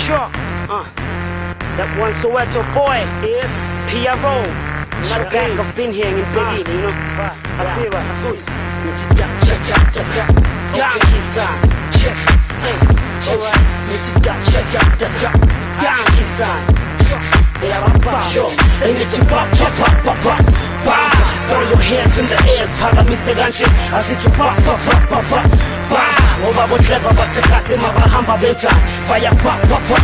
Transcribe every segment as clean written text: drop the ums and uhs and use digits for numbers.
Sure. That one Soweto boy is PRO. Not back, I've been here in Biggie, you know. I see what who's Yankee son. Alright. Yankee son. Sure. And it's a pop. Throw your hands in the air, phakamise kanje asithi pop. Ngoba botleva basekase mabahamba benza fire pop.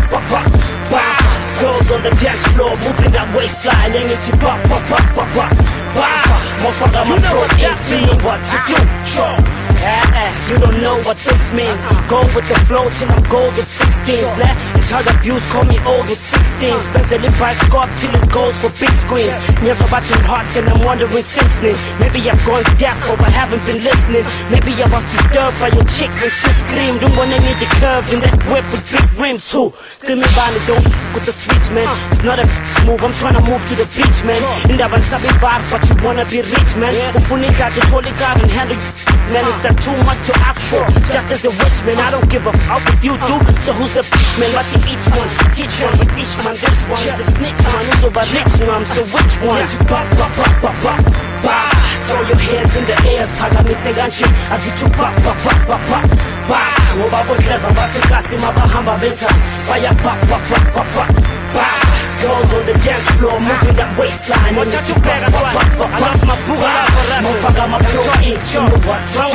Girls on the dance floor moving that waistline and it's pop. Motherfucker, I'm pro inks, you know what to do. You don't know what this means. Go with the flow till I'm gold with 16s. It's hard abuse, call me old with 16s. Bentley price go up till it goes for big screens. Yes, I'm watching hot and I'm wondering since then. Maybe I've gone deaf or I haven't been listening. Maybe I was disturbed by your chick when she screamed. Don't wanna need the curve in that whip with big rims too. Give me money, don't with the switch, man. It's not a move, I'm trying to move to the beach, man. In that one sabi vibe, but you wanna be rich, man. Ufunika to totally God and handle you, man. Is that too much to ask for? Just as a wish, man. I don't give a fuck if you do. So who's the bitch, man? Watch each one, teach one with each one. This one is a snitch one, who's over rich one. So which one? Pop. Throw your hands in the air, phakamise kanje asithi pop. Ngoba botleva basekase mabahamba benza fire pop. Girls on the dance floor moving that waistline. Watch out, you better I lost my book. Motherfucker, my pro inks, you know what to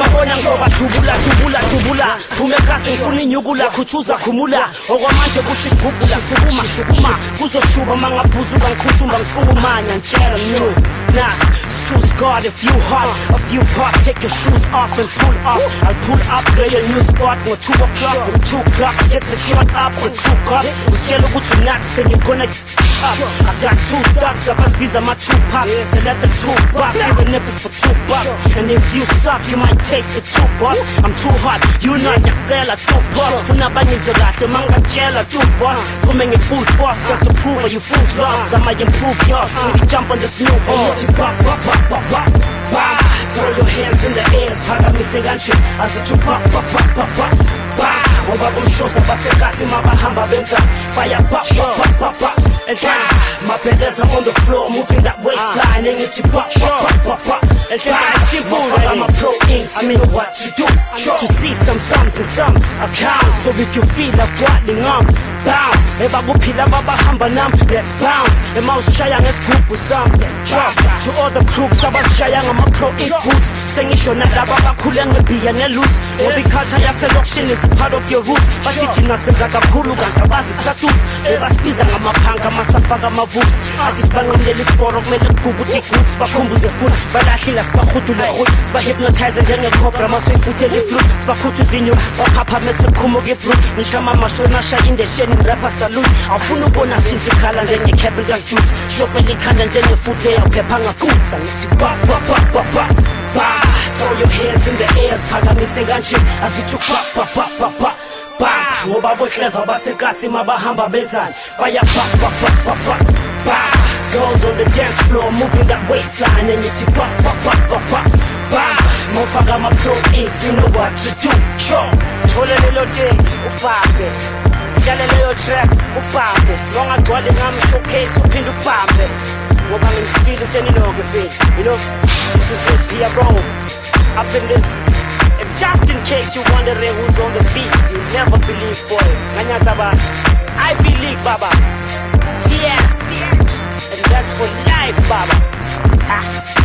do. Dubula Kumekase ngifuna inyukula khuchuza khumula okwamanje kushisigubula sukuma kuzoshuba mangabhuzuka ngikhushumba ngifungumanya ntshela new Nas, Stu Scott if you hot, if you pop, take your shoes off and pull up. I'll pull up, play a new spot for 2 o'clock with 2 clocks, get secured up with 2 cups. Usitshela ukuthi nuts, then you're gonna up. I got 2 ducks, abazibiza my 2 pops. And let the 2 bucks, even if it's for 2 bucks. And if you suck, you might taste the 2 bucks. I'm too hot, you not yakela 2 bucks. Funa banyizo kahle mangajela 2 bucks. Coming in full force just to prove you fools lost. I might improve yours, so we jump on this new horse. Pop. Throw your hands in the air, phakamise kanje asithi pop. Ngoba bomshosa basekase mabahamba benza fire pop. And mapendeza on the floor moving that waistline and it's pop. And I'm a pro inks, I know what to do. To see some sums and some accounts. So if you feel like waddling bounce. Eba kuphila babahamba nam, let's bounce. Emawusishaya ngesigubhu with some drop. To all the crooks abasishaya ngama pro ink boots. Sengisho nalaba bakhule ngebiya ngeloose. Ngoba iculture yaselokishini is a part of your roots. Basithi nasenza kakhulu kanti abazi statuts. Bebasibiza ngamaphanga masafaka amavoops. Athi sibanqamlela isporo kumele kuguguthi goods. Bakhumbuze futhi balahlila sibahudule hood. Sibahypnotize njengecobra masoyifuthela iflute. Sibakhuthuza inyo baphapha mese kukhumuka ibrute. Ngishama amasho nashaya indesheni rapper salute. Awufuna ubona shintsha ikhala njengecapel kaSjuice. Shopela ikhanda njengefuthe eyawuphepha ngagutsa. Ngithi pop. Throw your hands in the air, phakamise kanje asithi pop. Ngoba botleva basekase mabahamba benzani fire pop. Girls on the dance floor moving that waistline and it's pop. Motherfucker, my pro inks, you know what to do. Thola lelo thing ubambe, dlala leyo track ubambe, ngongagcwali ngami showcase uphinde ubambe. Ngoba ngimfile seninoke feel, you know, this is it, PRO up in this. And just in case you're wondering who's on the beats, you'll never believe, boy. Nganyataba, Ivy League, baba. TS, and that's for life, baba.